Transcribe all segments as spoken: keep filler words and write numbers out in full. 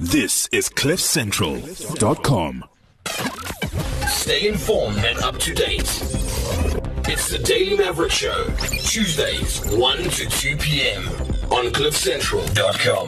This is cliff central dot com. Stay informed and up to date. It's the Daily Maverick Show, Tuesdays, one to two p.m. on cliff central dot com.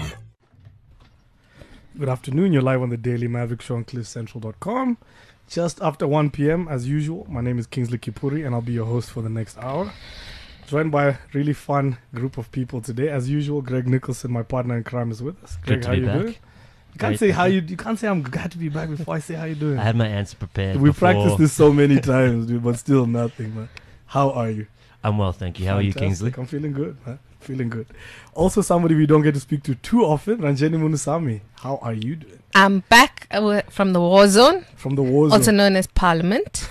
Good afternoon. You're live on the Daily Maverick Show on cliff central dot com. Just after one p.m. as usual. My name is Kingsley Kipuri and I'll be your host for the next hour. Joined by a really fun group of people today. As usual, Greg Nicholson, my partner in crime, is with us. Greg, Good to how be you back. doing? You can't Great, say thank how you. you. You can't say I'm glad to be back before I say how you doing. I had my answer prepared. We before. practiced this so many times, dude, but still nothing, man. How are you? I'm well, thank you. How are you, Fantastic. Kingsley? I'm feeling good, man. Feeling good. Also, somebody we don't get to speak to too often, Ranjeni Munusamy. How are you doing? I'm back uh, from the war zone, From the war also zone. known as Parliament.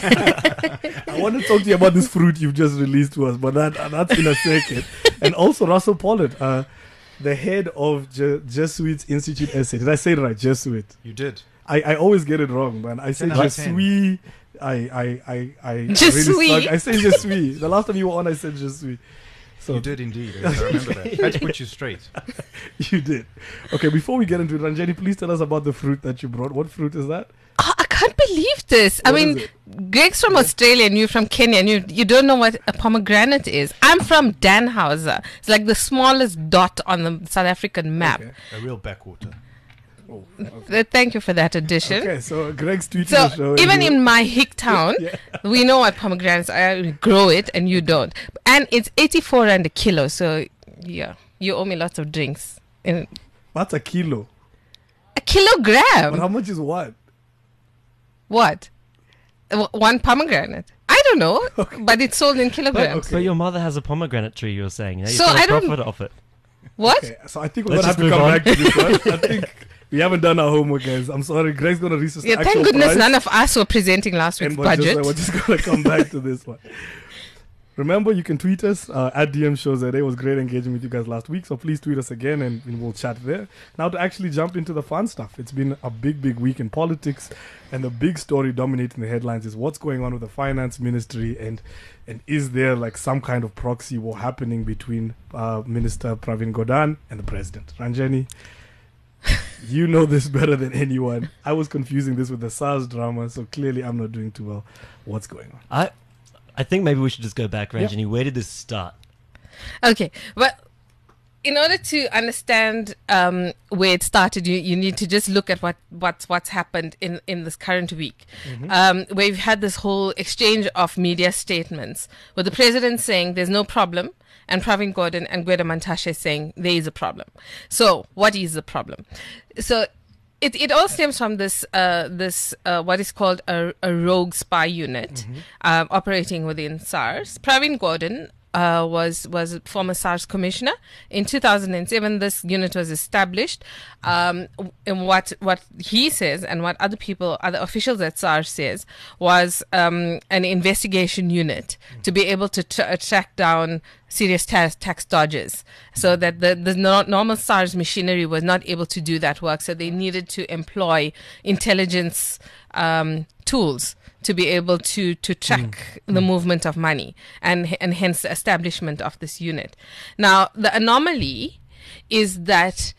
I want to talk to you about this fruit you've just released to us, but that that's in a second. And also Russell Pollard, uh, the head of Je- Jesuits Institute Essay. Did I say it right? Jesuit. You did. I, I always get it wrong, man. I say ten out of ten. Jesuit. I I I I Jesuit. really suck. I say Jesuit. The last time you were on, I said Jesuit. So You did indeed. I remember that. I had to put you straight. you did. Okay, before we get into it, Ranjani, please tell us about the fruit that you brought. What fruit is that? Oh, I can't believe this. I What is mean, it? Greg's from Australia and you're from Kenya and you, you don't know what a pomegranate is. I'm from Danhauser. It's like the smallest dot on the South African map. Okay. A real backwater. Oh, okay. Uh, Thank you for that addition. Okay, so Greg's tweeting the show. So and even you- in my hick town, Yeah. we know what pomegranates are. I grow it and you don't. And it's eighty-four rand a kilo. So yeah, you owe me lots of drinks. In That's a kilo. a kilogram. But how much is what? What? W- One pomegranate. I don't know, but it's sold in kilograms. Okay. But your mother has a pomegranate tree, you were saying. You know, you So got I a don't- profit off it. What? Okay, so I think we're Let's gonna have to just come move back to this one. I think we haven't done our homework, guys. I'm sorry. Greg's gonna research. Yeah, the thank actual goodness price, none of us were presenting last week's and we're just, budget. we're just gonna come back to this one. Remember, you can tweet us uh, at D M Shows that it was great engaging with you guys last week. So please tweet us again, and, and we'll chat there. Now to actually jump into the fun stuff. It's been a big, big week in politics, and the big story dominating the headlines is what's going on with the finance ministry, and and is there like some kind of proxy war happening between uh, Minister Pravin Gordhan and the president? Ranjani, you know this better than anyone. I was confusing this with the SARS drama, so clearly I'm not doing too well. What's going on? I I think maybe we should just go back, Yeah. Ranjani. Where did this start? Okay, well, in order to understand um, where it started, you, you need to just look at what what's what's happened in, in this current week. Um, we've had this whole exchange of media statements with the president saying there's no problem, and Pravin Gordhan and Gweda Mantashe saying there is a problem. So, what is the problem? So. It it all stems from this uh, this uh, what is called a, a rogue spy unit um, operating within SARS. Pravin Gordhan uh, was was a former SARS commissioner. In two thousand seven, this unit was established. Um, and what what he says and what other people, other officials at SARS says was um, an investigation unit to be able to tra- track down serious tax, tax dodgers, so that the, the no- normal SARS machinery was not able to do that work. So they needed to employ intelligence um, tools to be able to, to track the movement of money, and and hence the establishment of this unit. Now, the anomaly is that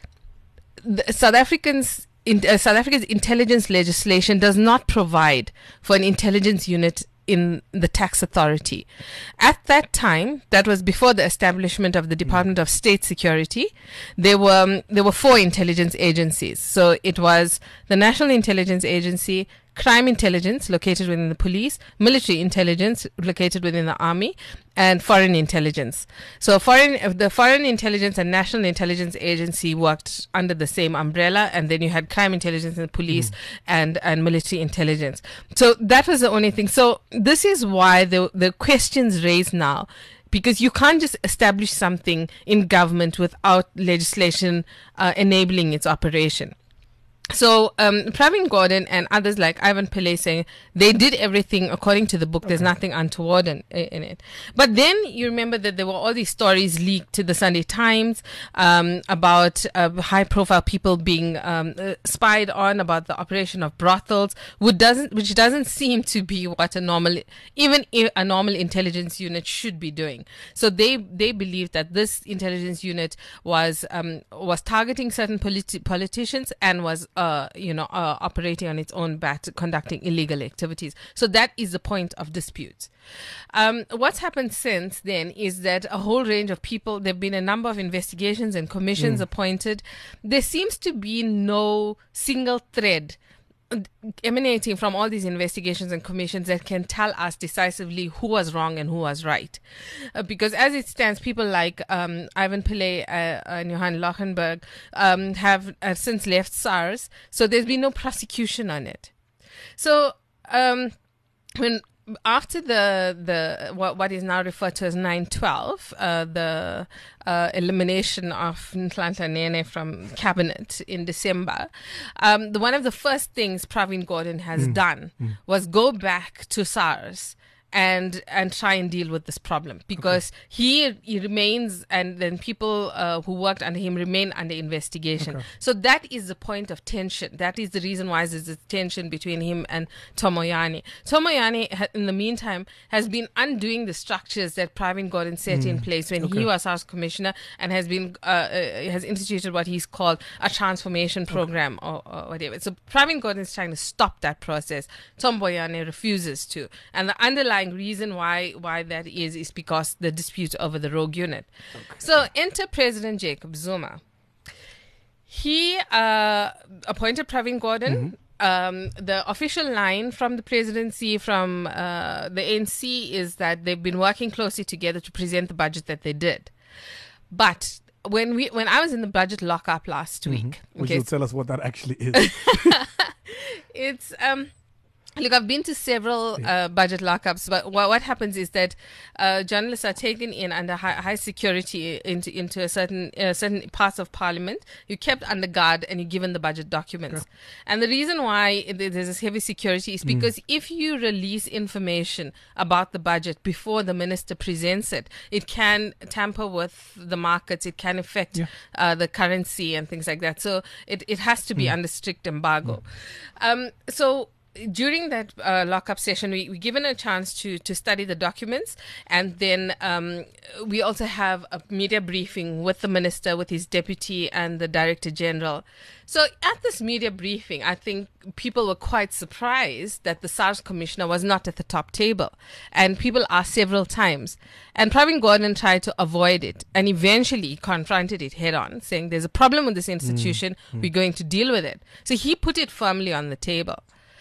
the South Africans in, uh, South Africa's intelligence legislation does not provide for an intelligence unit in the tax authority. At that time, that was before the establishment of the Department of State Security, there were um, there were four intelligence agencies. So it was the National Intelligence Agency, Crime Intelligence, located within the police, Military Intelligence, located within the army, and Foreign Intelligence. So foreign, uh, the Foreign Intelligence and National Intelligence Agency worked under the same umbrella, and then you had Crime Intelligence and Police and, and Military Intelligence. So that was the only thing. So this is why the the questions raised now, because you can't just establish something in government without legislation uh, enabling its operation. So um, Pravin Gordhan and others like Ivan Pillay saying they did everything according to the book. There's nothing untoward in, in it. But then you remember that there were all these stories leaked to the Sunday Times um, about uh, high-profile people being um, uh, spied on, about the operation of brothels, which doesn't which doesn't seem to be what a normal, even i- a normal intelligence unit should be doing. So they they believe that this intelligence unit was um, was targeting certain politi- politicians and was Uh, you know, uh, operating on its own bat, conducting illegal activities. So that is the point of dispute. Um, what's happened since then is that a whole range of people, there have been a number of investigations and commissions appointed. There seems to be no single thread emanating from all these investigations and commissions that can tell us decisively who was wrong and who was right. Uh, because as it stands, people like um, Ivan Pillay uh, and Johan Lochenberg um, have uh, since left SARS, so there's been no prosecution on it. So um, when after the the what, what is now referred to as nine twelve, uh, the uh, elimination of Nhlanhla Nene from cabinet in December, um, the one of the first things Pravin Gordhan has mm. done mm. was go back to SARS and and try and deal with this problem, because okay. he, he remains, and then people uh, who worked under him remain under investigation. Okay. So that is the point of tension. That is the reason why there's a tension between him and Tom Moyane. Tom Moyane, ha- in the meantime, has been undoing the structures that Pravin Gordhan set mm. in place when okay. he was House Commissioner, and has been uh, uh, has instituted what he's called a transformation program okay. or, or whatever. So Pravin Gordhan is trying to stop that process. Tom Moyane refuses to, and the underlying reason why why that is is because the dispute over the rogue unit. Okay. So enter President Jacob Zuma. He uh, appointed Pravin Gordhan. Mm-hmm. Um, the official line from the presidency, from uh, the A N C, is that they've been working closely together to present the budget that they did. But when we when I was in the budget lockup last mm-hmm. week, would okay, you tell us what that actually is? it's um. Look, I've been to several uh, budget lockups, but wh- what happens is that uh, journalists are taken in under high, high security into into a certain uh, certain parts of Parliament. You're kept under guard and you're given the budget documents. Okay. And the reason why there's this heavy security is because mm. if you release information about the budget before the minister presents it, it can tamper with the markets. It can affect yeah. uh, the currency and things like that. So it, it has to be mm. under strict embargo. Mm. Um, so. During that uh, lockup session, we we given a chance to to study the documents, and then um, we also have a media briefing with the minister, with his deputy, and the director general. So at this media briefing, I think people were quite surprised that the SARS commissioner was not at the top table, and people asked several times, and Pravin Gordhan tried to avoid it, and eventually confronted it head on, saying there's a problem with this institution. Mm. We're going to deal with it. So he put it firmly on the table.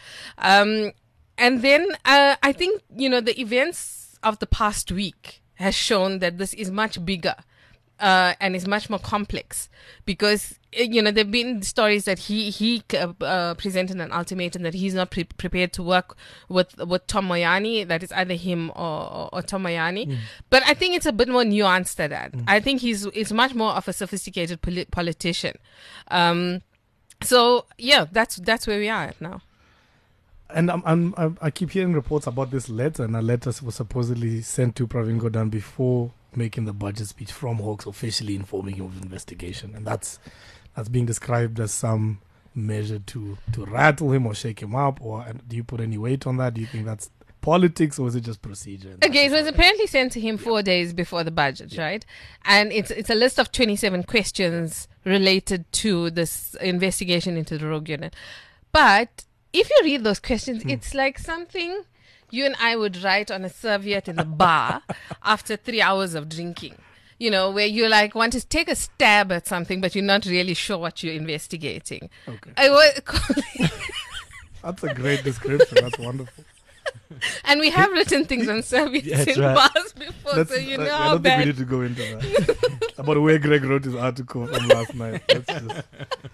Um, and then uh, I think, you know, the events of the past week has shown that this is much bigger uh, and is much more complex, because, you know, there have been stories that he he uh, uh, presented an ultimatum that he's not pre- prepared to work with with Tom Moyane, that is either him or, or, or Tom Moyane. Mm. But I think it's a bit more nuanced than that. Mm. I think he's it's much more of a sophisticated poli- politician. Um, so, yeah, that's that's where we are at now. And I'm, I'm, I'm, I keep hearing reports about this letter, and a letter was supposedly sent to Pravin Gordhan before making the budget speech from Hawks, officially informing him of investigation. And that's that's being described as some measure to, to rattle him or shake him up. Or do you put any weight on that? Do you think that's politics, or is it just procedure? Okay, it was apparently sent to him four yeah. days before the budget, yeah. right? And it's it's a list of twenty-seven questions related to this investigation into the rogue unit. But if you read those questions, mm. it's like something you and I would write on a serviette in the bar after three hours of drinking. You know, where you like want to take a stab at something, but you're not really sure what you're investigating. Okay. I was That's a great description. That's wonderful. And we have written things on serviettes yeah, in right. bars before, That's, so you know I, how I don't bad. think we need to go into that. About where Greg wrote his article from last night. That's just...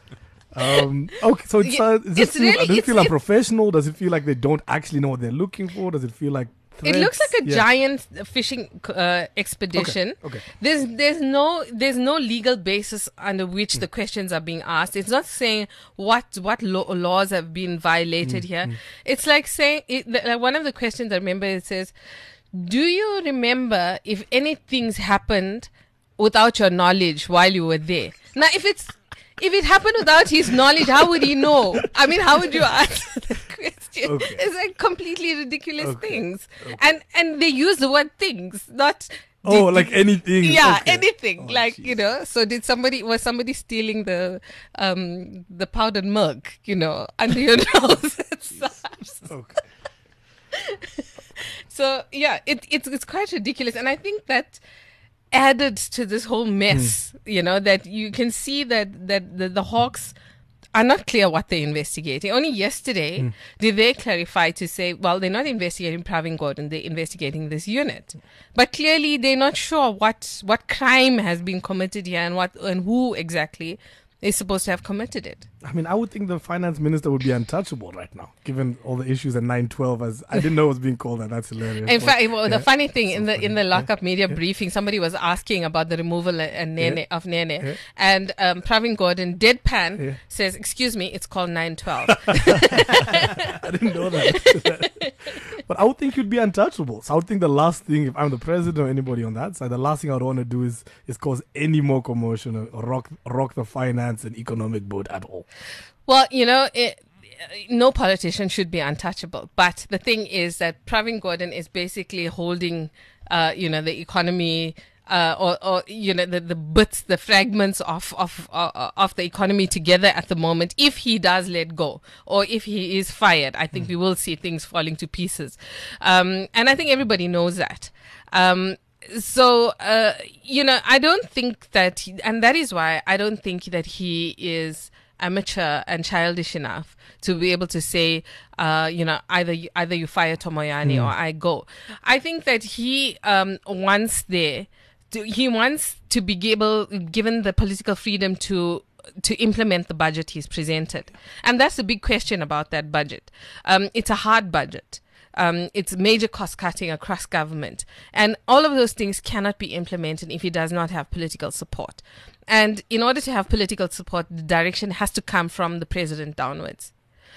Um, okay, so it's, uh, does, It's it feel, really- does it it's- feel it's- unprofessional? Does it feel like they don't actually know what they're looking for? Does it feel like It looks like a Yeah. giant fishing uh, expedition. Okay. There's there's no there's no legal basis under which the questions are being asked. It's not saying what what lo- laws have been violated here. It's like saying it, the, like one of the questions I remember, it says, "Do you remember if anything's happened without your knowledge while you were there?" Now, if it's if it happened without his knowledge, how would he know? I mean, how would you answer the question? Okay. It's like completely ridiculous Okay. things, and and they use the word things, not. Oh, did- like anything. Yeah, Okay. anything. Oh, like, you jeez. know, so did somebody, was somebody stealing the um the powdered milk, you know, under your nose and such? Okay. So yeah, it, it's it's quite ridiculous, and I think that added to this whole mess. You know, that you can see that that the, the Hawks are not clear what they're investigating. Only yesterday did they clarify to say, well, they're not investigating Pravin Gordhan, they're investigating this unit. But clearly, they're not sure what what crime has been committed here and what and who exactly is supposed to have committed it. I mean, I would think the finance minister would be untouchable right now, given all the issues at nine twelve. As I didn't know it was being called that. That's hilarious. In But- fact, well, the yeah. funny thing in the funny. in the lockup media briefing, somebody was asking about the removal uh, Nene, Yeah. of Nene, Yeah. and um, Pravin Gordhan, deadpan, Yeah. says, "Excuse me, it's called nine twelve." I didn't know that. But I would think you'd be untouchable. So I would think the last thing, if I'm the president or anybody on that side, the last thing I'd want to do is is cause any more commotion or rock rock the finance and economic boat at all. Well, you know, it, no politician should be untouchable. But the thing is that Pravin Gordhan is basically holding, uh, you know, the economy. Uh, or, or you know the, the bits, the fragments of of uh, of the economy together at the moment. If he does let go, or if he is fired, I think we will see things falling to pieces. Um, and I think everybody knows that. Um, so uh, you know, I don't think that, he, and that is why I don't think that he is amateur and childish enough to be able to say, uh, you know, either you- either you fire Tomoyani or I go. I think that he um, wants there. To, he wants to be able, given the political freedom to to implement the budget he's presented, and that's the big question about that budget. Um, it's a hard budget. Um, it's major cost cutting across government, and all of those things cannot be implemented if he does not have political support. And in order to have political support, the direction has to come from the president downwards.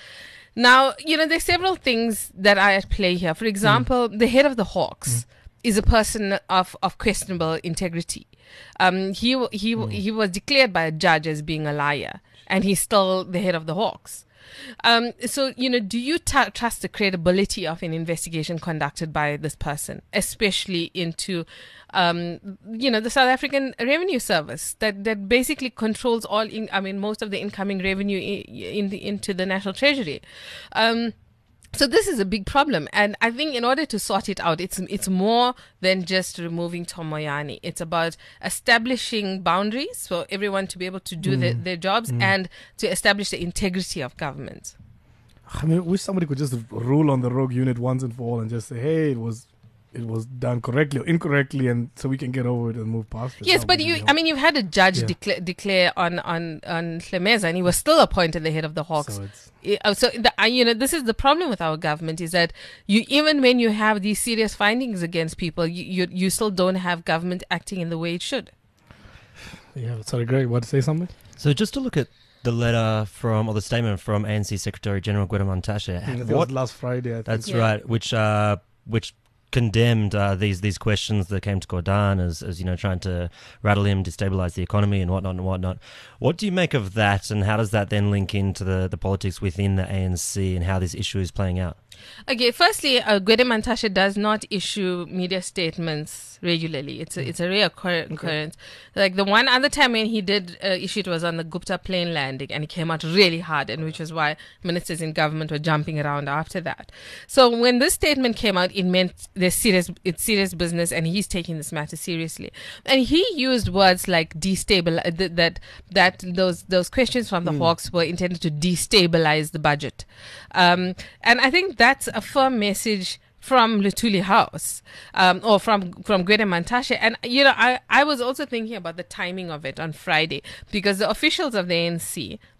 Now, you know, there's several things that are at play here. For example, the head of the Hawks is a person of, of questionable integrity. Um, he w- he w- he was declared by a judge as being a liar, and he's still the head of the Hawks. Um, so, you know, do you t- trust the credibility of an investigation conducted by this person, especially into, um, you know, the South African Revenue Service that, that basically controls all, in- I mean, most of the incoming revenue in, in the, into the National Treasury. Um, So this is a big problem, and I think in order to sort it out, it's it's more than just removing Tomoyani. It's about establishing boundaries for everyone to be able to do their, their jobs and to establish the integrity of government. I mean, I wish somebody could just rule on the rogue unit once and for all and just say, hey, it was it was done correctly or incorrectly, and so we can get over it and move past it. Yes, That but would you, really I mean, you've had a judge Yeah. declare, declare on on on Hlemeza, and he was still appointed the head of the help. Hawks. So it's I- uh, So, the, uh, you know, this is the problem with our government, is that you, even when you have these serious findings against people, you, you, you still don't have government acting in the way it should. yeah. Sorry, Greg, what to say something? So just to look at the letter from, or the statement from A N C Secretary General Gwede Mantashe, I think it was last Friday. I think. that's Yeah. right, which uh, which condemned uh, these these questions that came to Gordhan as, as you know, trying to rattle him, destabilize the economy and whatnot and whatnot. What do you make of that, and how does that then link into the, the politics within the A N C and how this issue is playing out? Okay, firstly, uh, Gwede Mantashe does not issue media statements regularly. It's a, it's a rare occur- occurrence. Like the one other time when he did uh, issue it was on the Gupta plane landing, and it came out really hard, and which is why ministers in government were jumping around after that. So when this statement came out, it meant there's serious, it's serious business, and he's taking this matter seriously. And he used words like destabilize, th- that that those those questions from the Hawks were intended to destabilize the budget, um, and I think that's a firm message from Luthuli House, um, or from from Gwede Mantashe. And you know, I I was also thinking about the timing of it on Friday, because the officials of the A N C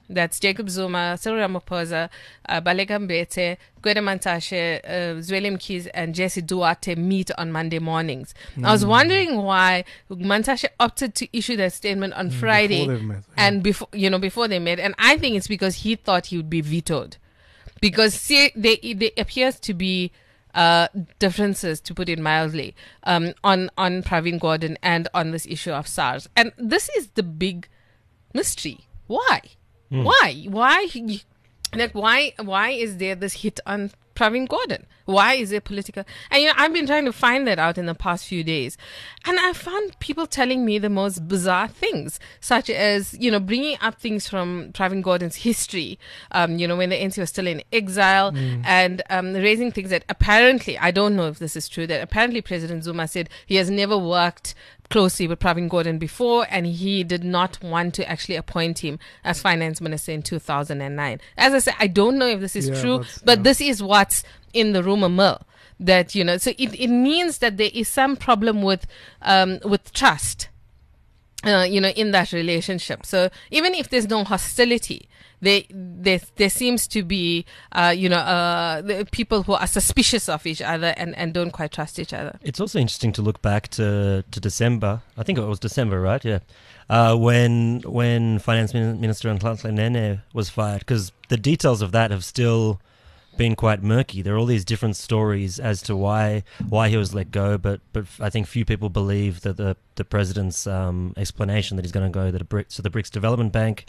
That's Jacob Zuma, Cyril Ramaphosa, uh, Baleka Mbete, Gwede Mantashe, uh, Zweli Mkhize, and Jesse Duarte meet on Monday mornings. Mm. I was wondering why Mantashe opted to issue that statement on mm, Friday met, yeah. and before you know before they met, and I think it's because he thought he would be vetoed, because see, they there appears to be uh, differences, to put it mildly, um, on on Pravin Gordhan and on this issue of SARS, and this is the big mystery. Why? Mm. Why? Why? Like, why? Why is there this hit on Pravin Gordhan? Why is there political? And you know, I've been trying to find that out in the past few days, and I found people telling me the most bizarre things, such as you know, bringing up things from Pravin Gordhan's history. Um, you know, when the N C was still in exile, mm. and um, raising things that apparently, I don't know if this is true, that apparently President Zuma said he has never worked closely with Pravin Gordhan before, and he did not want to actually appoint him as finance minister in two thousand nine. As I said, I don't know if this is yeah, true, but yeah. this is what's in the rumor mill. That, you know, so it, it means that there is some problem with um, with trust, uh, you know, in that relationship. So even if there's no hostility, There, there, there seems to be, uh, you know, uh, the people who are suspicious of each other and, and don't quite trust each other. It's also interesting to look back to, to December. I think it was December, right? Yeah, uh, when when Finance Minister Nhlanhla Nene was fired, because the details of that have still been quite murky. There are all these different stories as to why why he was let go, but but I think few people believe that the the president's um, explanation that he's going to go to the BRICS, to the BRICS Development Bank.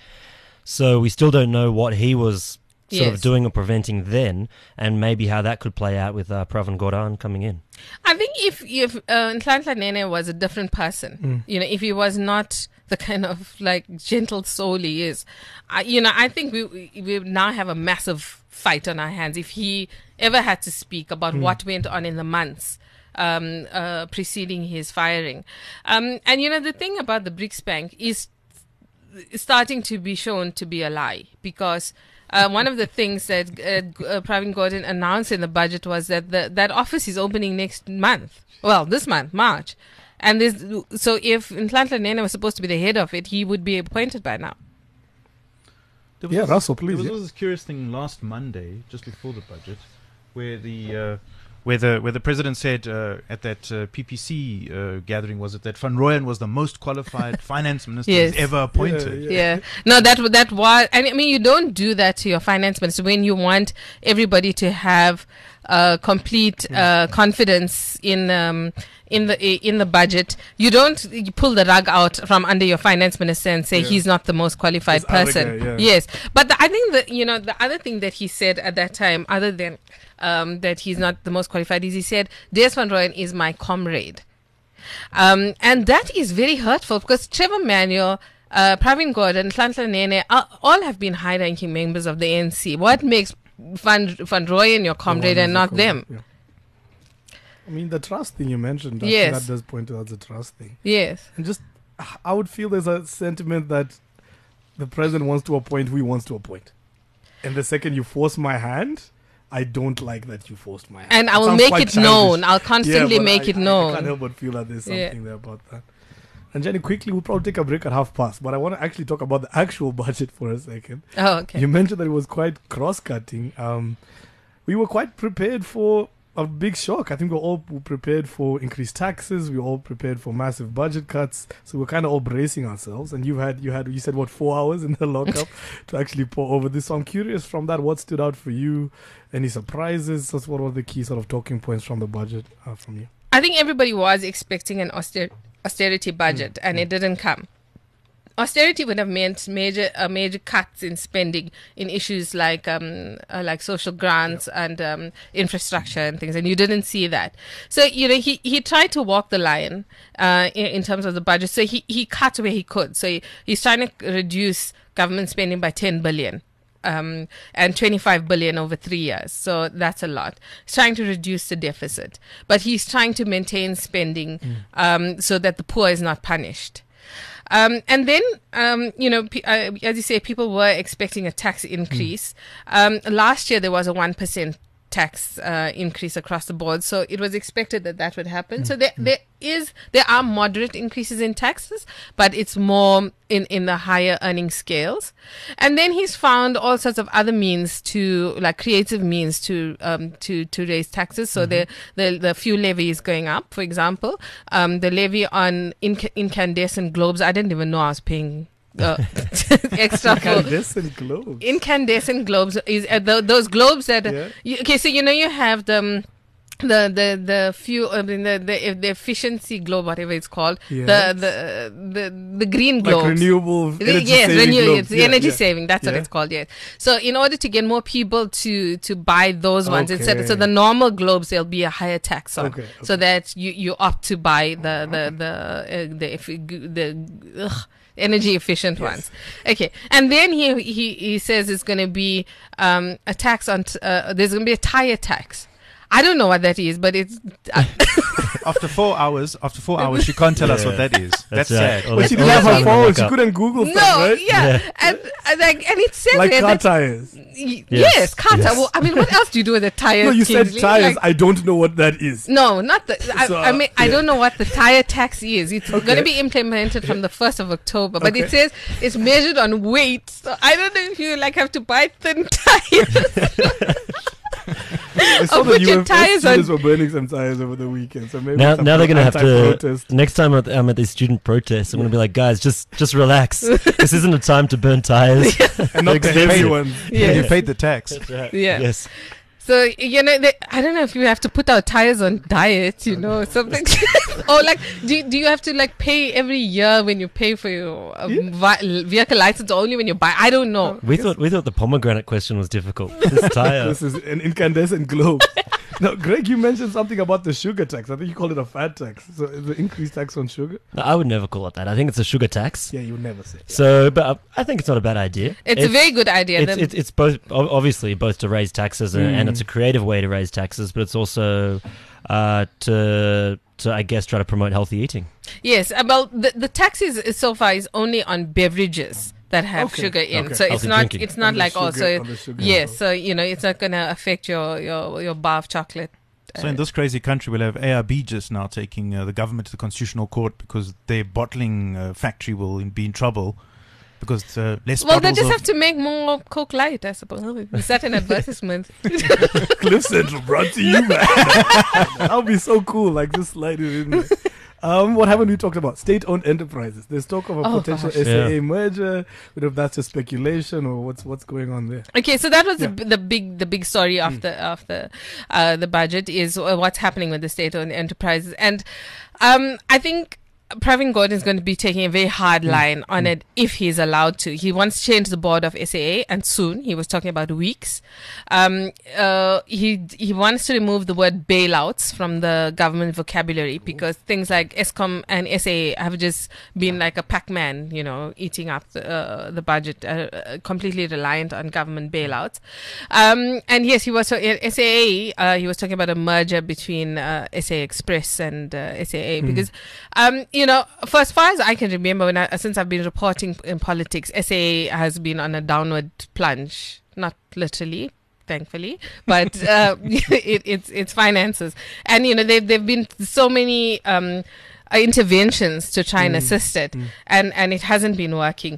So we still don't know what he was sort yes. of doing or preventing then, and maybe how that could play out with uh, Pravin Gordhan coming in. I think if if uh, Nhlanhla Nene was a different person, mm. you know, if he was not the kind of like gentle soul he is, uh, you know, I think we we now have a massive fight on our hands if he ever had to speak about mm. what went on in the months um, uh, preceding his firing. Um, and you know, the thing about the BRICS Bank is starting to be shown to be a lie, because uh, one of the things that uh, uh, Pravin Gordhan announced in the budget was that the, that office is opening next month. Well, this month, March. And this, so if Nhlanhla Nene was supposed to be the head of it, he would be appointed by now. Yeah, this, Russell, please. There was yeah. this curious thing last Monday, just before the budget, where the... Uh, Where the where the president said uh, at that uh, P P C uh, gathering, was it that Van Rooyen was the most qualified finance minister yes. ever appointed? Yeah, yeah. yeah, no, that that was. I mean, you don't do that to your finance minister when you want everybody to have uh, complete uh, confidence in um, in the in the budget. You don't you pull the rug out from under your finance minister and say yeah. he's not the most qualified this person. Guy, yeah. Yes, but the, I think that you know the other thing that he said at that time, other than Um, that he's not the most qualified, is he said, Des Van Rooyen is my comrade. Um, and that is very hurtful, because Trevor Manuel, uh, Pravin Gordhan, Nhlanhla Nene, uh, all have been high-ranking members of the A N C. What makes Van, Van Rooyen your comrade and not them? Yeah. I mean, the trust thing you mentioned, I yes. think that does point to that's a trust thing. Yes. And just, I would feel there's a sentiment that the president wants to appoint who he wants to appoint. And the second you force my hand, I don't like that you forced my hand. And I will make it childish. known. I'll constantly yeah, make I, it known. I can't help but feel that there's something yeah. there about that. And Jenny, quickly, we'll probably take a break at half past, but I want to actually talk about the actual budget for a second. Oh, okay. You mentioned that it was quite cross-cutting. Um, we were quite prepared for a big shock. I think we were all prepared for increased taxes. We were all prepared for massive budget cuts. So we're kind of all bracing ourselves. And you had, you had, you said what, four hours in the lockup to actually pour over this. So I'm curious from that, what stood out for you? Any surprises? That's what were the key sort of talking points from the budget uh, from you? I think everybody was expecting an auster- austerity budget, mm. and mm. it didn't come. Austerity would have meant major uh, major cuts in spending in issues like um, uh, like social grants yep. and um, infrastructure and things, and you didn't see that. So you know he, he tried to walk the line uh, in, in terms of the budget. So he, he cut where he could. So he, he's trying to reduce government spending by ten billion. Um, and twenty-five billion over three years. So that's a lot. He's trying to reduce the deficit, but he's trying to maintain spending mm. um, so that the poor is not punished. Um, and then, um, you know, p- uh, as you say, people were expecting a tax increase. Mm. Um, last year, there was a one percent tax uh, increase across the board. So it was expected that that would happen. So there, there is there are moderate increases in taxes, but it's more in, in the higher earning scales. And then he's found all sorts of other means to, like creative means to um, to to raise taxes. So the, the the fuel levy is going up, for example. Um, the levy on inc- incandescent globes. I didn't even know I was paying uh, extra for Incandescent globes. incandescent globes. Is uh, th- those globes that Yeah. you, okay? So you know you have the. Um, the the the fuel I mean the, the the efficiency globe, whatever it's called, Yes. the the the the green Like globes. renewable The- energy yes, saving renew, globes. it's Yeah, energy yeah. saving. That's what Yeah. it's called. Yes. So in order to get more people to to buy those ones instead, Okay. so the normal globes there'll be a higher tax on, Okay, so that you you opt to buy the the the uh, the if, the ugh, energy efficient ones. Okay, and then he he he says it's going to be um, a tax on t- uh, there's going to be a tire tax. I don't know what that is, but it's uh, After four hours, after four hours, she can't tell us what Yeah. that is. That's, right. sad. Well, But that's she all didn't have the her time to phone. look She up. couldn't Google no, stuff, right? yeah, Yeah. and, and like and it says Like there car that- tires. Y- Yes. Yes, car Yes. tire. Well, I mean, what else do you do with a tire? No, you said Kingsley? tires. Like- I don't know what that is. no, not the. I, So, I mean, I yeah. don't know what the tire tax is. It's going Okay. to be implemented from the first of October, but it Okay. says it's measured on weight. So I don't know if you like have to buy thin tires. I saw I'll the put your U F S tires students on- were burning some tires over the weekend, so maybe Now, some now they're going to have to. anti-protest. Next time I'm at, I'm at these student protests, I'm going to be like, guys, just just relax. This isn't a time to burn tires. and not the Expensive. heavy ones. Yeah. You paid the tax. right. Yeah. Yes. So you know, they, I don't know if you have to put our tires on diet, you know, something, or like, do do you have to like pay every year when you pay for your um, Yeah. vi- vehicle license, or only when you buy? I don't know. We thought we thought the pomegranate question was difficult. This tire. This is an incandescent globe. Now, Greg, you mentioned something about the sugar tax. I think you called it a fat tax. So is the increased tax on sugar? No, I would never call it that. I think it's a sugar tax. Yeah, you would never say. So, but uh, I think it's not a bad idea. It's, a very good idea. It's, that- it's, it's both o- obviously both to raise taxes and, and Mm. it's a creative way to raise taxes, but it's also uh, to to I guess try to promote healthy eating. Yes, uh, well, the the tax is, is so far is only on beverages that have Okay, sugar in. okay. So it's Healthy not drinking. it's not On the like sugar- also on the sugar yes. level. So you know it's not going to affect your your your bar of chocolate. So in this crazy country, we'll have A R B just now taking uh, the government to the Constitutional Court because their bottling uh, factory will in- be in trouble because uh, less Well, they bottles just of- have to make more Coke Light, I suppose. Is that an advertisement? Cliff Central brought to you, man. That would be so cool. Like, just slide it in there. Um, what haven't we talked about? State-owned enterprises. There's talk of a Oh, potential gosh. S A A Yeah. merger. But if that's just speculation or what's what's going on there? Okay, so that was Yeah. the, the big the big story of the of the uh, the budget is uh, what's happening with the state-owned enterprises, and um, I think Pravin Gordhan is going to be taking a very hard line on it if he's allowed to. He wants to change the board of S A A, and soon. He was talking about weeks. Um, uh, he he wants to remove the word bailouts from the government vocabulary because things like ESCOM and S A A have just been like a Pac-Man, you know, eating up the, uh, the budget, uh, uh, completely reliant on government bailouts. Um, and yes, he was so S A A. Uh, he was talking about a merger between uh, S A Express and uh, S A A because. Um, you know, for as far as I can remember, when I, since I've been reporting in politics, S A A has been on a downward plunge. Not literally, thankfully, but uh, it, it's it's finances, and you know they've they've been so many um, uh, interventions to try and assist it, and and it hasn't been working.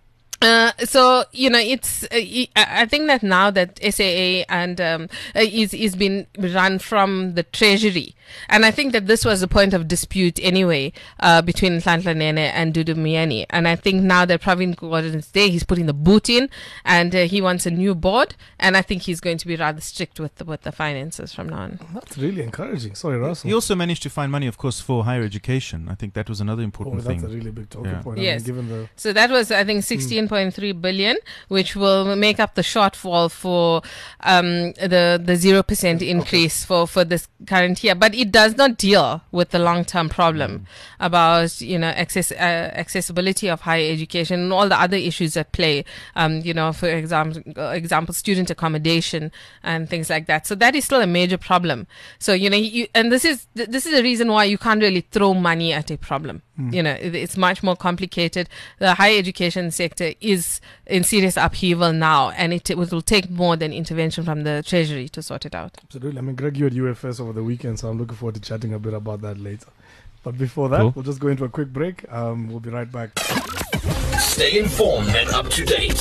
Uh, so you know, it's. Uh, I I think that now that S A A and um, uh, is is been run from the treasury, and I think that this was a point of dispute anyway uh, between Nhlanhla Nene and Dudu Myeni. And I think now that Pravin Gordhan is there, he's putting the boot in, and uh, he wants a new board. And I think he's going to be rather strict with the, with the finances from now on. That's really encouraging. Sorry, Russell. He also managed to find money, of course, for higher education. I think that was another Oh, important that's a thing. really big talking Yeah. point. I Yes. mean, given the So that was, I think, sixteen point three billion, which will make up the shortfall for um, the the zero percent increase for, for this current year. But it does not deal with the long term problem about you know access uh, accessibility of higher education and all the other issues at play. Um, you know, for example, example, student accommodation and things like that. So that is still a major problem. So you know, you, and this is th- this is the reason why you can't really throw money at a problem. Mm. You know, it, it's much more complicated. The higher education sector is in serious upheaval now, and it, it will take more than intervention from the Treasury to sort it out. Absolutely. I mean, Greg, you had U F S over the weekend, so I'm looking forward to chatting a bit about that later. But before that, cool. we'll just go into a quick break. Um, we'll be right back. Stay informed and up to date.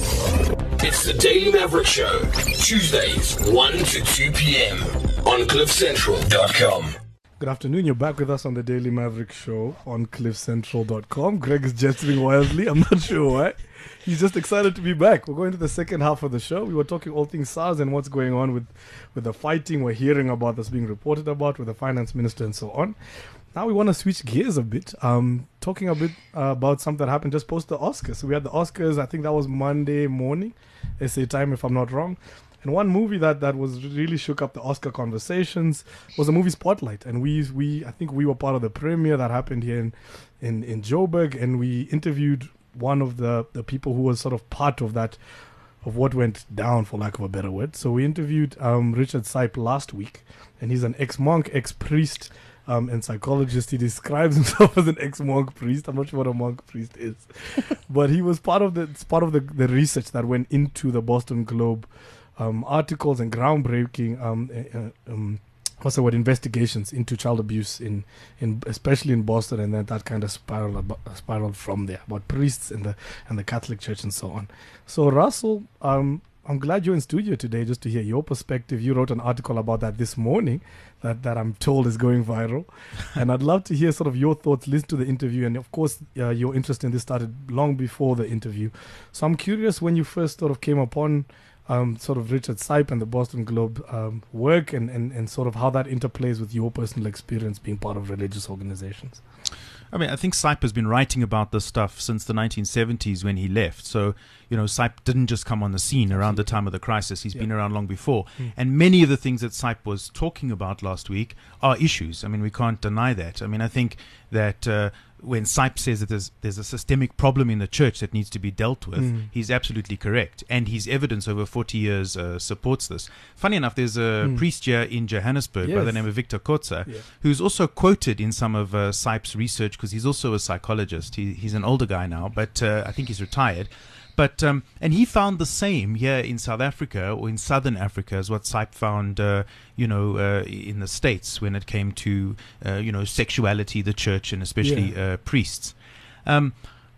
It's the Daily Maverick Show, Tuesdays, one to two p.m. on cliff central dot com. Good afternoon. You're back with us on the Daily Maverick Show on cliff central dot com. Greg is gesturing wildly. I'm not sure why. He's just excited to be back. We're going to the second half of the show. We were talking all things SARS and what's going on with, with the fighting. We're hearing about this being reported about with the finance minister and so on. Now we want to switch gears a bit, um, talking a bit uh, about something that happened just post the Oscars. So we had the Oscars, I think that was Monday morning, S A time if I'm not wrong. And one movie that, that was really shook up the Oscar conversations was the movie Spotlight. And we, we I think we were part of the premiere that happened here in, in, in Joburg. And we interviewed one of the, the people who was sort of part of that, of what went down, for lack of a better word. So we interviewed um, Richard Sipe last week. And he's an ex-monk, ex-priest, um, and psychologist. He describes himself as an ex-monk priest. I'm not sure what a monk priest is. But he was part of the part of the, the research that went into the Boston Globe Um, articles and groundbreaking, um, uh, um, what's the word, investigations into child abuse in, in especially in Boston, and then that kind of spiral ab- spiraled from there about priests and the and the Catholic Church and so on. So Russell, um, I'm glad you're in studio today just to hear your perspective. You wrote an article about that this morning that, that I'm told is going viral, and I'd love to hear sort of your thoughts, listen to the interview, and of course uh, your interest in this started long before the interview. So I'm curious when you first sort of came upon Um, sort of Richard Sipe and the Boston Globe um, work and, and, and sort of how that interplays with your personal experience being part of religious organizations. I mean, I think Sipe has been writing about this stuff since the nineteen seventies when he left. So, you know, Sipe didn't just come on the scene around the time of the crisis. He's yeah. been around long before. Mm. And many of the things that Sipe was talking about last week are issues. I mean, we can't deny that. I mean, I think that uh, when Sipe says that there's, there's a systemic problem in the church that needs to be dealt with, mm. he's absolutely correct. And his evidence over forty years uh, supports this. Funny enough, there's a mm. priest here in Johannesburg yes. by the name of Victor Kotza, yeah. who's also quoted in some of uh, Sipe's research, because he's also a psychologist. He, he's an older guy now, but uh, I think he's retired. But um, and he found the same here in South Africa or in Southern Africa as what Sipe found, uh, you know, uh, in the States when it came to, uh, you know, sexuality, the church, and especially yeah. uh, priests. Um,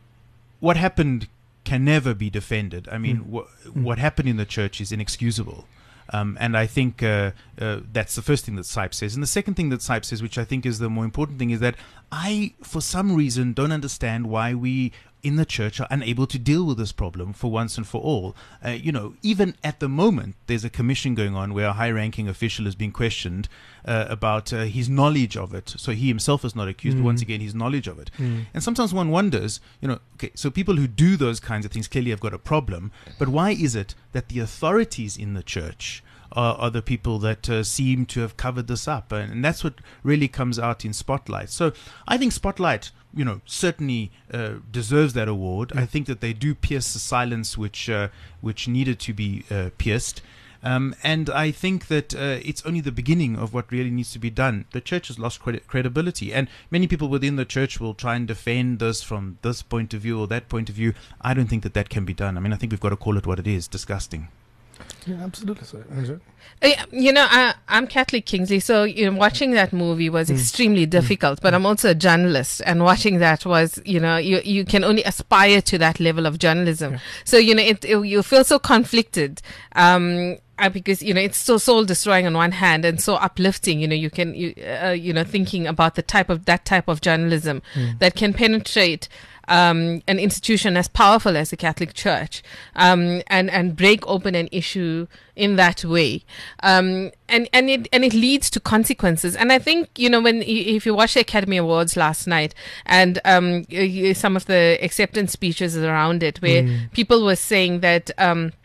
what happened can never be defended. I mean, mm. wh- mm. what happened in the church is inexcusable. Um, and I think uh, uh, that's the first thing that Sipe says. And the second thing that Sipe says, which I think is the more important thing, is that I, for some reason, don't understand why we in the church are unable to deal with this problem for once and for all. Uh, you know, even at the moment, there's a commission going on where a high-ranking official is being questioned uh, about uh, his knowledge of it. So he himself is not accused, mm. but once again, his knowledge of it. Mm. And sometimes one wonders, you know, okay, so people who do those kinds of things clearly have got a problem, but why is it that the authorities in the church are, are the people that uh, seem to have covered this up? And, and that's what really comes out in Spotlight. So I think Spotlight, you know, certainly uh, deserves that award. Yeah. I think that they do pierce the silence which uh, which needed to be uh, pierced. Um, and I think that uh, it's only the beginning of what really needs to be done. The church has lost credi- credibility, and many people within the church will try and defend this from this point of view or that point of view. I don't think that that can be done. I mean, I think we've got to call it what it is: disgusting. Yeah, absolutely. So, uh, you know, I, I'm Catholic, Kingsley, so you know, watching that movie was mm. extremely difficult. Mm. But I'm also a journalist, and watching that was, you know, you you can only aspire to that level of journalism. Yeah. So you know, it, it you feel so conflicted. Um, Uh, because you know it's so soul destroying on one hand and so uplifting. You know you can you uh, you know thinking about the type of that type of journalism mm. that can penetrate um, an institution as powerful as the Catholic Church um, and and break open an issue in that way, um, and and it and it leads to consequences. And I think you know when if you watch the Academy Awards last night and um, some of the acceptance speeches around it, where mm. people were saying that. Um,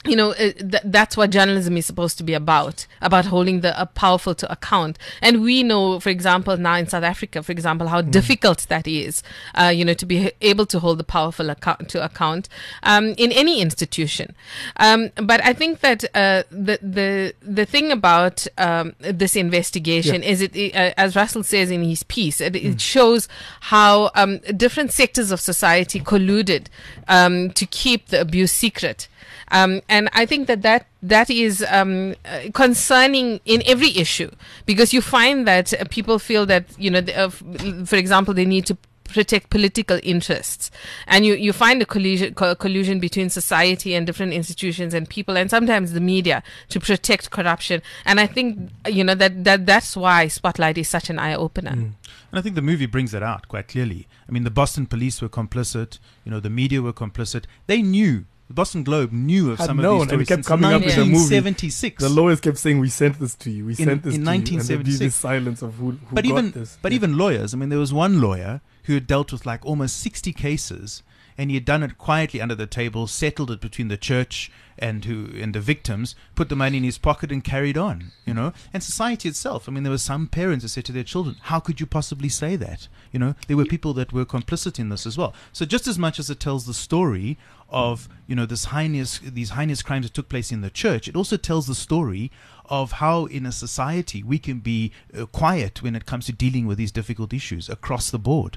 you know, uh, th- that's what journalism is supposed to be about, about holding the uh, powerful to account. And we know, for example, now in South Africa, for example, how mm. difficult that is, uh, you know, to be able to hold the powerful account to account um, in any institution. Um, but I think that uh, the the the thing about um, this investigation yeah. is it, uh, as Russell says in his piece, it, it mm. shows how um, different sectors of society colluded um, to keep the abuse secret. Um, and I think that that, that is um, uh, concerning in every issue, because you find that uh, people feel that, you know, the, uh, f- for example, they need to protect political interests. And you, you find a collusion, co- collusion between society and different institutions and people, and sometimes the media, to protect corruption. And I think, you know, that, that that's why Spotlight is such an eye-opener. Mm. And I think the movie brings that out quite clearly. I mean, the Boston police were complicit. You know, the media were complicit. They knew. The Boston Globe knew of Had some known, of these stories and it kept since coming up in the movie. nineteen seventy-six. The lawyers kept saying, "We sent this to you. We in, sent this in to nineteen you." And there'd be seventy-six. this silence of who, who but got even, this. But yeah. even lawyers. I mean, there was one lawyer who had dealt with like almost sixty cases, and he had done it quietly under the table, settled it between the church and who and the victims, put the money in his pocket and carried on, you know. And society itself, I mean, there were some parents who said to their children, how could you possibly say that? You know, there were people that were complicit in this as well. So just as much as it tells the story of, you know, this heinous, these heinous crimes that took place in the church, it also tells the story of how in a society we can be uh, quiet when it comes to dealing with these difficult issues across the board.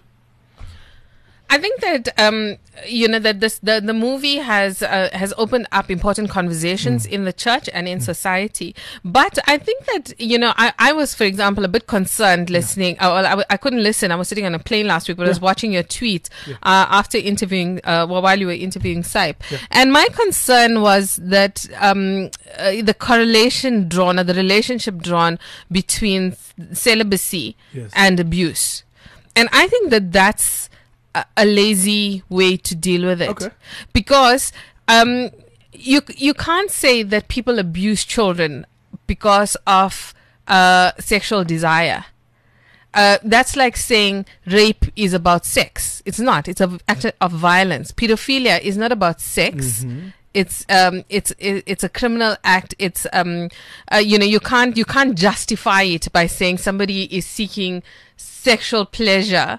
I think that um, you know that this the, the movie has uh, has opened up important conversations mm. in the church and in mm. society. But I think that you know I, I was, for example, a bit concerned listening. Yeah. Uh, I, I couldn't listen. I was sitting on a plane last week, but yeah. I was watching your tweet yeah. uh, after interviewing, uh, well, while you were interviewing Saip. Yeah. And my concern was that um, uh, the correlation drawn or the relationship drawn between celibacy yes. and abuse, and I think that that's a lazy way to deal with it. Okay. Because um, you you can't say that people abuse children because of uh, sexual desire. Uh, that's like saying rape is about sex. It's not. It's an act of violence. Pedophilia is not about sex. Mm-hmm. It's um it's it's a criminal act. It's um uh, you know you can't you can't justify it by saying somebody is seeking sexual pleasure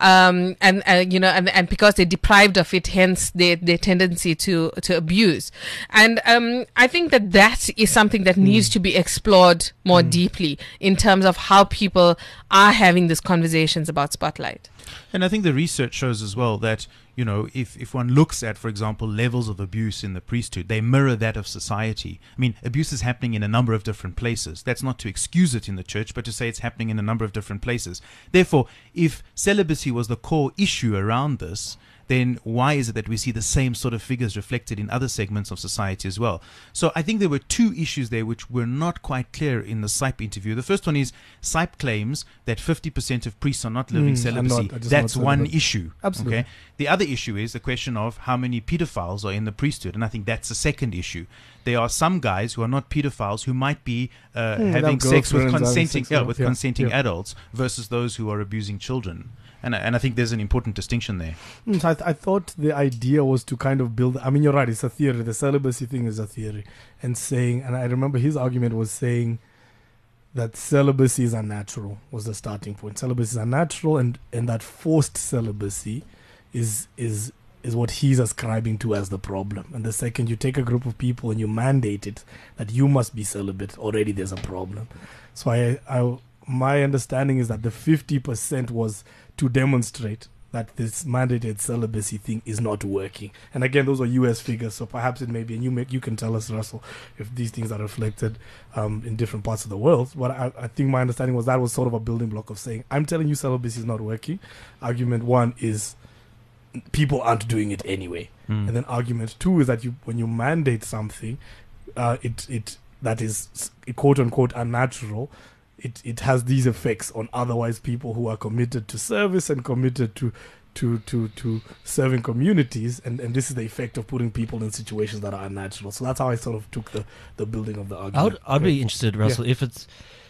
um and uh, you know and, and because they're deprived of it, hence their their tendency to to abuse. And um I think that that is something that mm. needs to be explored more mm. deeply in terms of how people are having these conversations about Spotlight. And I think the research shows as well that, you know, if, if one looks at, for example, levels of abuse in the priesthood, they mirror that of society. I mean, abuse is happening in a number of different places. That's not to excuse it in the church, but to say it's happening in a number of different places. Therefore, if celibacy was the core issue around this, then why is it that we see the same sort of figures reflected in other segments of society as well? So I think there were two issues there which were not quite clear in the Saip interview. The first one is Saip claims that fifty percent of priests are not living mm, celibacy. Not, That's not one issue. Absolutely. Okay? The other issue is the question of how many pedophiles are in the priesthood, and I think that's the second issue. There are some guys who are not pedophiles who might be uh, mm, having sex with consenting, sex yeah, with yeah, consenting yeah. adults versus those who are abusing children. And, and I think there's an important distinction there. Mm, so I, th- I thought the idea was to kind of build... I mean, you're right, it's a theory. The celibacy thing is a theory. And saying... And I remember his argument was saying that celibacy is unnatural, was the starting point. Celibacy is unnatural, and, and that forced celibacy is is is what he's ascribing to as the problem. And the second you take a group of people and you mandate it, that you must be celibate, already there's a problem. So I, I my understanding is that the fifty percent was to demonstrate that this mandated celibacy thing is not working. And again, those are U S figures, so perhaps it may be, and you make, you can tell us, Russell, if these things are reflected um, in different parts of the world. But I, I think my understanding was that was sort of a building block of saying, I'm telling you celibacy is not working. Argument one is people aren't doing it anyway. Mm. And then argument two is that you, when you mandate something, uh, it it that is quote unquote unnatural, it it has these effects on otherwise people who are committed to service and committed to to to to serving communities, and and this is the effect of putting people in situations that are unnatural. So that's how I sort of took the the building of the argument. I'd, I'd be interested, Russell, yeah. if it's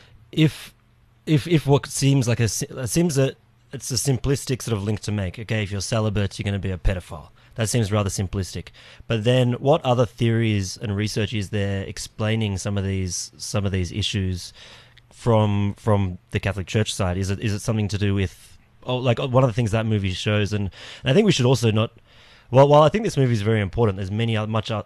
if if if what seems like a it seems that it's a simplistic sort of link to make. Okay, if you're celibate, you're going to be a pedophile. That seems rather simplistic. But then, what other theories and research is there explaining some of these some of these issues from from the Catholic Church side? Is it is it something to do with, oh, like one of the things that movie shows? And, and I think we should also not. Well, while I think this movie is very important, there's many uh, much uh,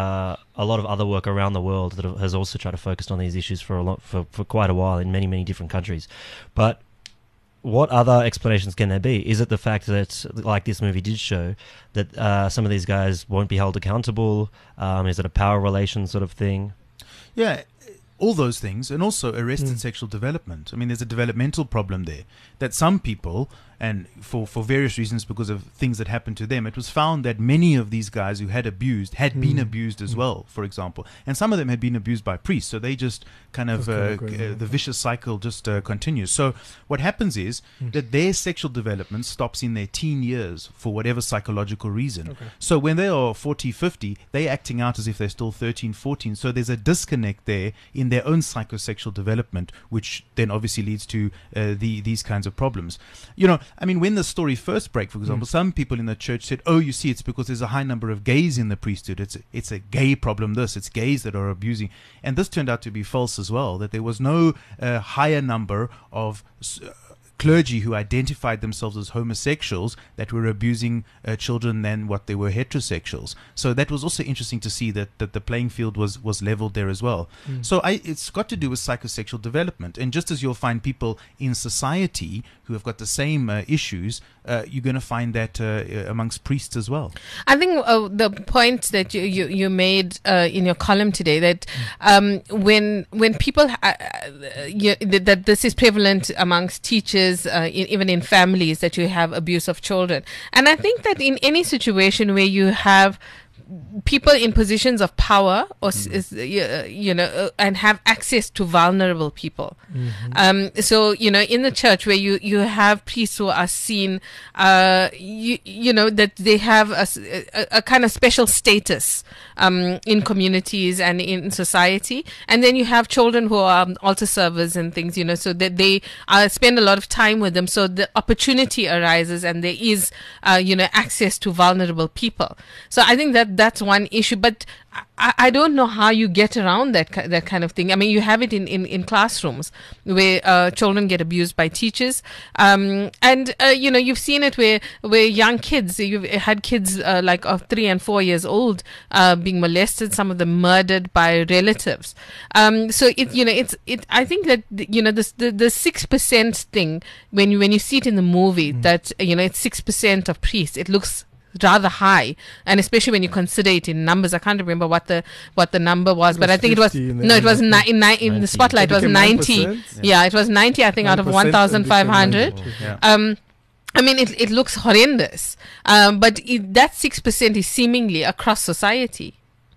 a lot of other work around the world that has also tried to focus on these issues for a lot for, for quite a while in many many different countries. But what other explanations can there be? Is it the fact that, like this movie did show, that uh, some of these guys won't be held accountable? Um, is it a power relation sort of thing? Yeah, all those things, and also arrested Mm. sexual development. I mean, there's a developmental problem there that some people, and for, for various reasons because of things that happened to them, it was found that many of these guys who had abused had been Mm. abused as Mm. well, for example. And some of them had been abused by priests, so they just kind of, Just kind uh, of going uh, on. the vicious cycle just uh, continues. So what happens is Mm. that their sexual development stops in their teen years for whatever psychological reason. Okay. So when they are forty, fifty, they're acting out as if they're still thirteen, fourteen. So there's a disconnect there in their own psychosexual development, which then obviously leads to uh, the these kinds of problems. You know, I mean, when the story first broke, for example, Mm. some people in the church said, oh, you see, it's because there's a high number of gays in the priesthood. It's, it's a gay problem, this. It's gays that are abusing. And this turned out to be false as well, that there was no uh, higher number of uh, clergy who identified themselves as homosexuals that were abusing uh, children than what they were heterosexuals. So that was also interesting to see that, that the playing field was, was leveled there as well. Mm. So I, it's got to do with psychosexual development. And just as you'll find people in society who have got the same uh, issues, uh, you're going to find that uh, amongst priests as well. I think uh, the point that you you, you made uh, in your column today, that um, when when people uh, uh, you, that this is prevalent amongst teachers, uh, in, even in families, that you have abuse of children, and I think that in any situation where you have people in positions of power, or s is, uh, you know, uh, and have access to vulnerable people. Mm-hmm. Um, so you know, in the church where you you have priests who are seen, uh, you you know, that they have a, s- a- a kind of special status um, in communities and in society, and then you have children who are altar servers and things, you know, so that they uh, spend a lot of time with them. So the opportunity arises, and there is, uh, you know, access to vulnerable people. So I think that that's one issue, but I, I don't know how you get around that ki- that kind of thing. I mean, you have it in, in, in classrooms where uh, children get abused by teachers, um, and uh, you know, you've seen it where where young kids, you've had kids uh, like of three and four years old uh, being molested, some of them murdered by relatives. Um, so it you know it's it. I think that you know this, the the six percent thing, when you when you see it in the movie, that you know it's six percent of priests, it looks rather high, and especially when you consider it in numbers. I can't remember what the what the number was, It but was I think it was fifty in the no, it was end. ni- in, ni- in the ninety. spotlight. It was became ninety. nine percent? Yeah, it was ninety. I think out of nine percent one and thousand five became hundred. ninety. Yeah. Um, I mean, it it looks horrendous, um, but it, that six percent is seemingly across society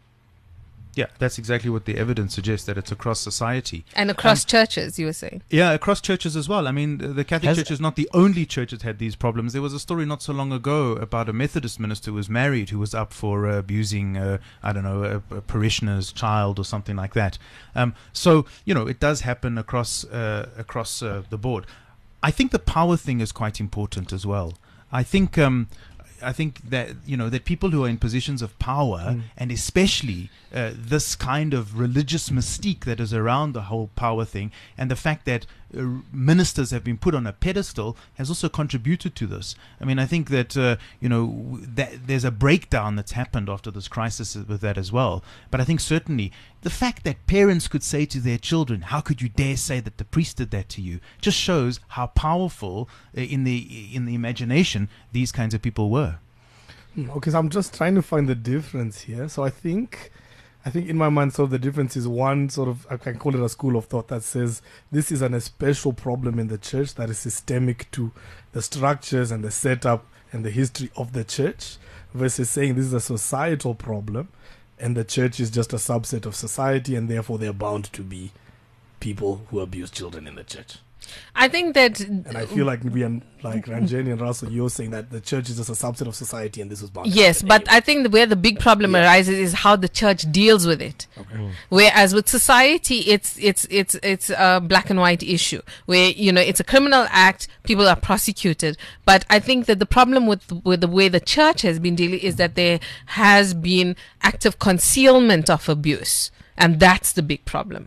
Yeah, that's exactly what the evidence suggests, that it's across society. and across churches. You were saying. Yeah, across churches as well. I mean, the the Catholic Has- Church is not the only church that had these problems. There was a story not so long ago about a Methodist minister who was married, who was up for uh, abusing, uh, I don't know, a, a parishioner's child or something like that. Um, so, you know, it does happen across uh, across uh, the board. I think the power thing is quite important as well. I think um, I think that you know that people who are in positions of power, Mm. and especially uh, this kind of religious mystique that is around the whole power thing, and the fact that uh, ministers have been put on a pedestal, has also contributed to this. I mean, I think that uh, you know w- that there's a breakdown that's happened after this crisis with that as well. But I think certainly the fact that parents could say to their children, "How could you dare say that the priest did that to you?" just shows how powerful uh, in the in the imagination these kinds of people were. Hmm, Okay, so I'm just trying to find the difference here. So I think, I think in my mind, so the difference is one sort of, I can call it a school of thought that says this is an especial problem in the church that is systemic to the structures and the setup and the history of the church, versus saying this is a societal problem and the church is just a subset of society and therefore they're bound to be people who abuse children in the church. I think that And I feel like we are like Ranjani and Russell, you're saying that the church is just a subset of society and this was bound to yes, happen but anyway. I think the, where the big problem Yeah. arises is how the church deals with it. Okay. Whereas with society, it's it's it's it's a black and white issue where you know it's a criminal act, people are prosecuted. But I think that the problem with with the way the church has been dealing is that there has been active concealment of abuse, and that's the big problem.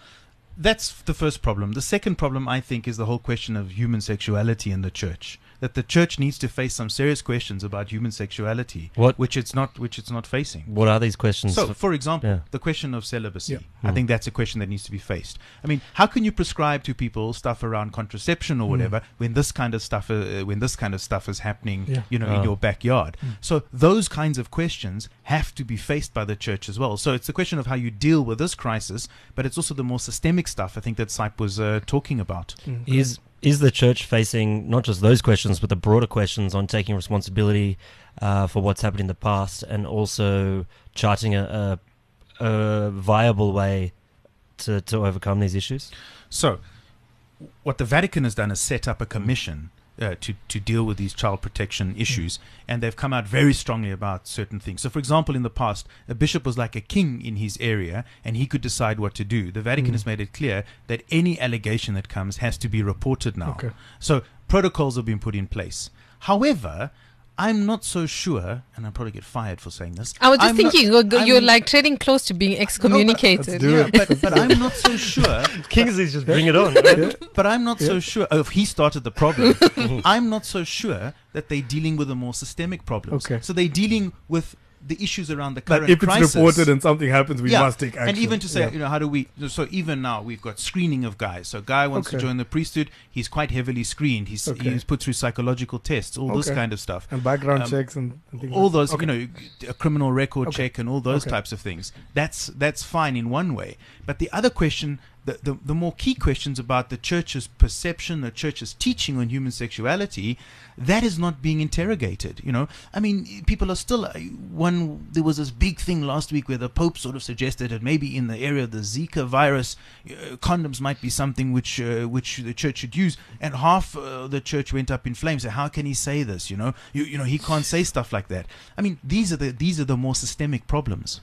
That's the first problem. The second problem, I think, is the whole question of human sexuality in the church. That the church needs to face some serious questions about human sexuality, What- which it's not, which it's not facing. What are these questions? So, for example, Yeah. the question of celibacy. Yeah. I think that's a question that needs to be faced. I mean, how can you prescribe to people stuff around contraception or whatever when this kind of stuff, uh, when this kind of stuff is happening, Yeah. you know, Oh. in your backyard? So those kinds of questions have to be faced by the church as well. So it's a question of how you deal with this crisis, but it's also the more systemic stuff I think that Sipe was uh, talking about. Is is the church facing not just those questions, but the broader questions on taking responsibility uh, for what's happened in the past, and also charting a, a, a viable way to, to overcome these issues? So, what the Vatican has done is set up a commission uh, to to deal with these child protection issues, and they've come out very strongly about certain things. So, for example, in the past, a bishop was like a king in his area, and he could decide what to do. The Vatican has made it clear that any allegation that comes has to be reported now. Okay. So, protocols have been put in place. However, I'm not so sure, and I'll probably get fired for saying this. I was just I'm not- thinking, you're, you're I'm- like treading close to being excommunicated. let's do yeah, but, but I'm not so sure. Kingsley's just bring it on. But I'm not so sure. Oh, if he started the problem, I'm not so sure that they're dealing with the more systemic problems. Okay. So they're dealing with the issues around the That current if it's crisis. reported and something happens, we Yeah, must take action. and even to say, Yeah. you know, how do we? So even now we've got screening of guys. So guy wants to Okay. join the priesthood. He's quite heavily screened. He's Okay. he's put through psychological tests, all this Okay. kind of stuff. and background um, checks and, and things all like those, okay. you know, a criminal record Okay. check and all those Okay. types of things. That's that's fine in one way. But the other question, the, the the more key questions about the church's perception, the church's teaching on human sexuality, that is not being interrogated. You know, I mean, people are still uh, one. There was this big thing last week where the Pope sort of suggested that maybe in the area of the Zika virus, uh, condoms might be something which uh, which the church should use, and half uh, the church went up in flames. So how can he say this? You know, you you know he can't say stuff like that. I mean, these are the these are the more systemic problems.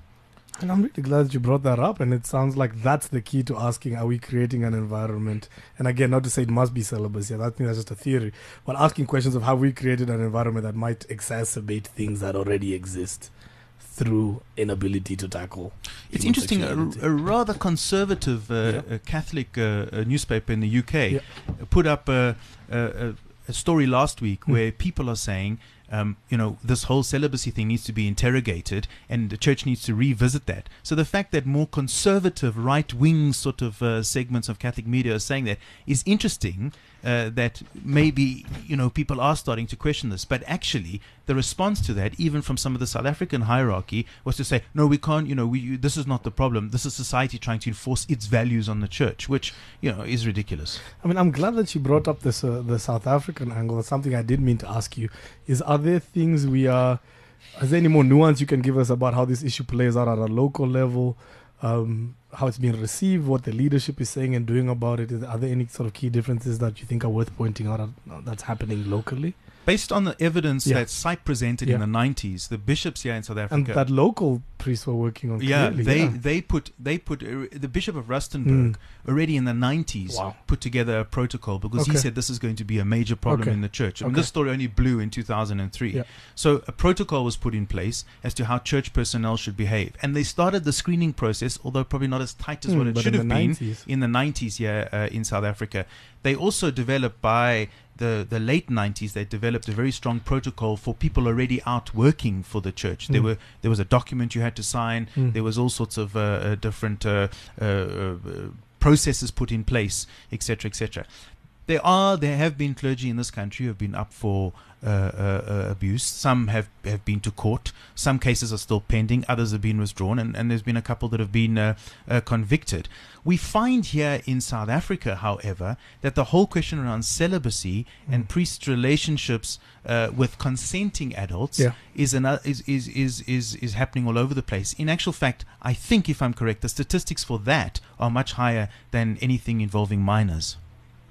And I'm really glad that you brought that up, and it sounds like that's the key to asking, are we creating an environment? And again, not to say it must be celibacy, I think that's just a theory, but asking questions of have we created an environment that might exacerbate things that already exist through inability to tackle. It's human interesting. A, sexuality. a rather conservative uh, Yeah. uh Catholic uh, uh, newspaper in the U K Yeah. put up a, a, a, a story last week Hmm. where people are saying, um, you know, this whole celibacy thing needs to be interrogated, and the church needs to revisit that. So the fact that more conservative, right-wing sort of uh, segments of Catholic media are saying that is interesting. Uh, that maybe, you know, people are starting to question this, but actually the response to that, even from some of the South African hierarchy, was to say, no, we can't, you know, we this is not the problem. This is society trying to enforce its values on the church, which, you know, is ridiculous. I mean, I'm glad that you brought up this uh, the South African angle. That's something I did mean to ask you. Is are there things we are? Is there any more nuance you can give us about how this issue plays out at a local level? Um, how it's being received, what the leadership is saying and doing about it? Is, are there any sort of key differences that you think are worth pointing out uh, that's happening locally? Based on the evidence Yeah. that Sipe presented Yeah. in the nineties, the bishops here in South Africa, And that local priests were working on. yeah, clearly, they yeah. they put they put uh, the Bishop of Rustenburg already in the nineties Wow. put together a protocol because he Okay. said this is going to be a major problem Okay. in the church. I mean, Okay. this story only blew in two thousand three. Yeah. So a protocol was put in place as to how church personnel should behave, and they started the screening process, although probably not as tight as Hmm, what it but should in have the been nineties. in the nineties. Yeah, uh, in South Africa, they also developed by the the late nineties. They developed a very strong protocol for people already out working for the church. There Mm. were there was a document you had to sign. Mm. There was all sorts of uh, uh, different uh, uh, uh, processes put in place, et cetera, et cetera. There are there have been clergy in this country who have been up for uh, uh, uh, abuse. Some have, have been to court. Some cases are still pending. Others have been withdrawn, and, and there's been a couple that have been uh, uh, convicted. We find here in South Africa, however, that the whole question around celibacy and priest relationships uh, with consenting adults Yeah. is, an, is, is, is, is, is happening all over the place. In actual fact, I think, if I'm correct, the statistics for that are much higher than anything involving minors.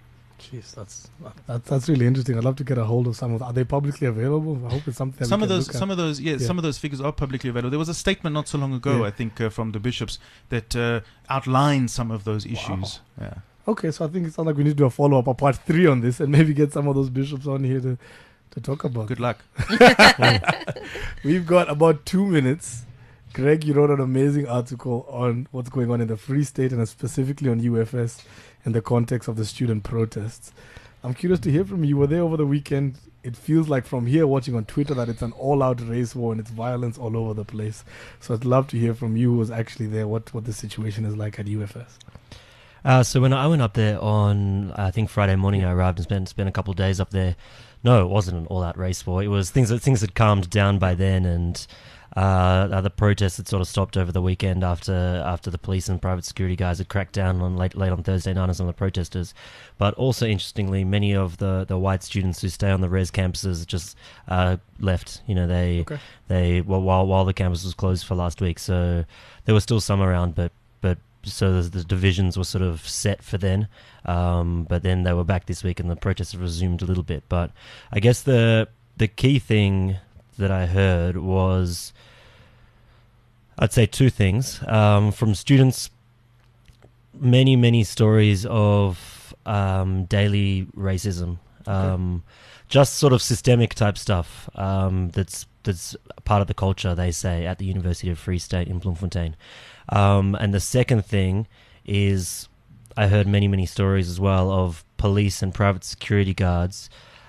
Jeez, that's that, that's really interesting. I'd love to get a hold of some of. Are they publicly available? I hope it's something. That Some we of can those, look at. some of those, yeah, Yeah. some of those figures are publicly available. There was a statement not so long ago, Yeah. I think, uh, from the bishops that uh, outlined some of those issues. Yeah. Okay, so I think it sounds like we need to do a follow up, a part three on this, and maybe get some of those bishops on here to to talk about. Good luck. We've got about two minutes. Greg, you wrote an amazing article on what's going on in the Free State and specifically on U F S in the context of the student protests. I'm curious to hear from you. You were there over the weekend. It feels like from here watching on Twitter that it's an all-out race war and it's violence all over the place. So I'd love to hear from you who was actually there, what, what the situation is like at U F S. Uh, so when I went up there on, I think Friday morning, I arrived and spent spent a couple of days up there. No, it wasn't an all-out race war. It was things that things had calmed down by then, and uh, the protests had sort of stopped over the weekend after after the police and private security guys had cracked down on late late on Thursday night on some of the protesters. But also interestingly, many of the, the white students who stay on the res campuses just uh, left. You know, they Okay. they well, while while the campus was closed for last week, so there were still some around, but but. So the, the divisions were sort of set for then, um, but then they were back this week and the protests have resumed a little bit. But I guess the the key thing that I heard was, I'd say two things. Um, from students, many, many stories of um, daily racism, um, just sort of systemic type stuff um, that's that's part of the culture, they say, at the University of Free State in Bloemfontein. Um, and the second thing is, I heard many, many stories as well of police and private security guards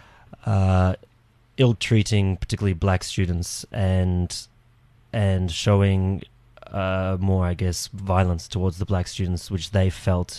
uh, ill-treating particularly black students and and showing uh, more, I guess, violence towards the black students, which they felt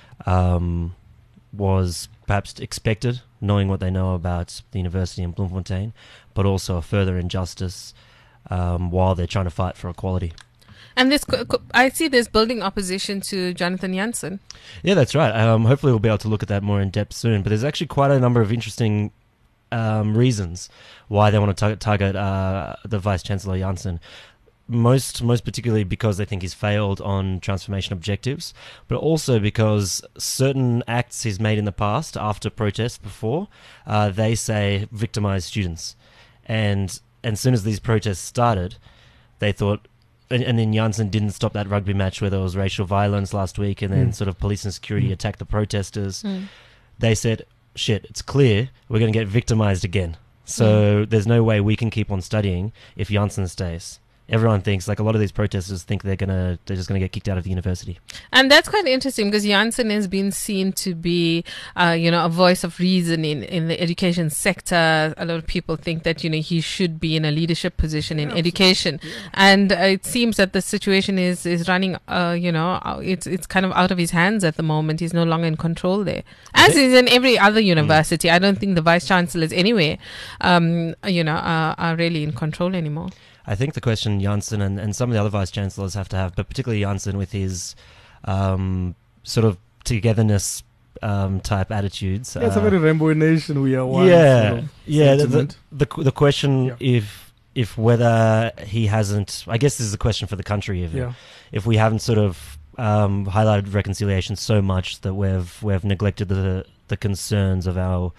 um, was perhaps expected, knowing what they know about the university in Bloemfontein, but also a further injustice um, while they're trying to fight for equality. And this, co- co- I see this building opposition to Jonathan Jansen. Yeah, that's right. Um, hopefully we'll be able to look at that more in depth soon. But there's actually quite a number of interesting um, reasons why they want to target, target uh, the Vice-Chancellor Jansen. Most, most particularly because they think he's failed on transformation objectives, but also because certain acts he's made in the past after protests before, uh, they say victimized students. And, and as soon as these protests started, they thought, And, and then Jansen didn't stop that rugby match where there was racial violence last week, and then Mm. sort of police and security Mm. attacked the protesters. Mm. They said, shit, it's clear we're going to get victimized again. So there's no way we can keep on studying if Jansen stays. Everyone thinks, like a lot of these protesters think they're gonna, they're just gonna get kicked out of the university. And that's quite interesting because Jansen has been seen to be, uh, you know, a voice of reason in, in the education sector. A lot of people think that, you know, he should be in a leadership position in education. And uh, it seems that the situation is, is running, uh, you know, uh, it's it's kind of out of his hands at the moment. He's no longer in control there. As is in every other university. I don't think the vice-chancellors anywhere, um, you know, are, are really in control anymore. I think the question Jansen and, and some of the other vice-chancellors have to have, but particularly Jansen with his um, sort of togetherness um, type attitudes. Yeah, it's a uh, very Rainbow Nation. We are one. yeah, sort of yeah. The, sentiment. the the the question Yeah. if if whether he hasn't, I guess this is a question for the country. If Yeah. if we haven't sort of um, highlighted reconciliation so much that we've we've neglected the the concerns of our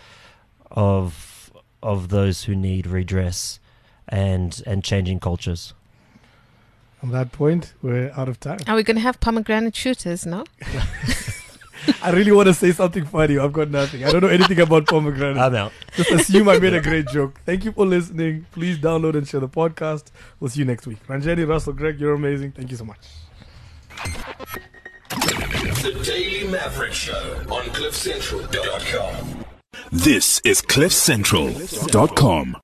of of those who need redress and and changing cultures. On that point, we're out of time. Are we going to have pomegranate shooters, no? I really want to say something funny. I've got nothing. I don't know anything about pomegranate. I'm out. Just assume I made a great joke. Thank you for listening. Please download and share the podcast. We'll see you next week. Ranjani, Russell, Greg, you're amazing. Thank you so much. The Daily Maverick Show on cliff central dot com. This is cliff central dot com.